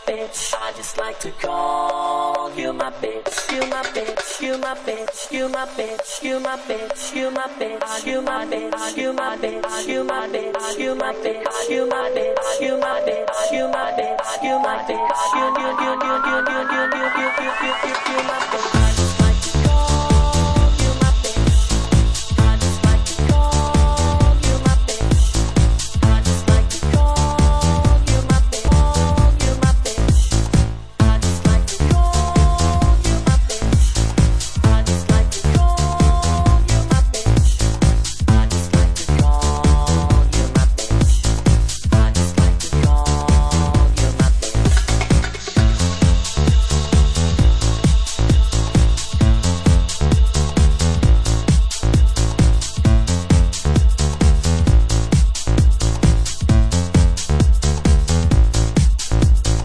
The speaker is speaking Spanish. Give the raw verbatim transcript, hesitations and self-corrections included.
bitch. I just like to call you my bitch. You my bitch. You my bitch. You my bitch. You my bitch. You my bitch. You my bitch. You my bitch. You my bitch. You my bitch. You my bitch. You my bitch. You my bitch. You my bitch. You you you you you you you you you you you you my bitch.